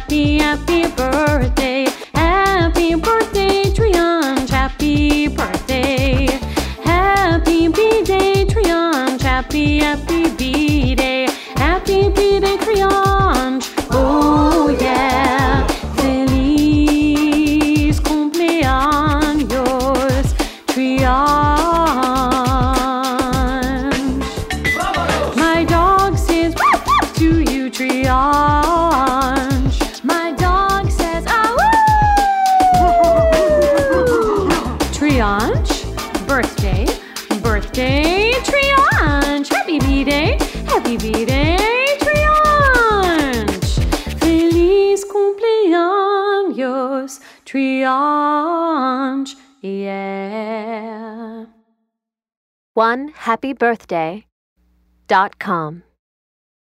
happy, happy birthday. Happy birthday, Triange. Happy birthday. Happy B-Day, Triange. Happy, happy B-Day. Happy B-Day, Triange. Oh yeah. Feliz cumpleaños, Triange. My dog says woof, woof to you, Triange. My dog says ah woo. Triange, birthday, birthday, Triange. Happy B-Day, happy B-Day, Triange. Feliz cumpleaños, Triange, yeah. OneHappyBirthday.com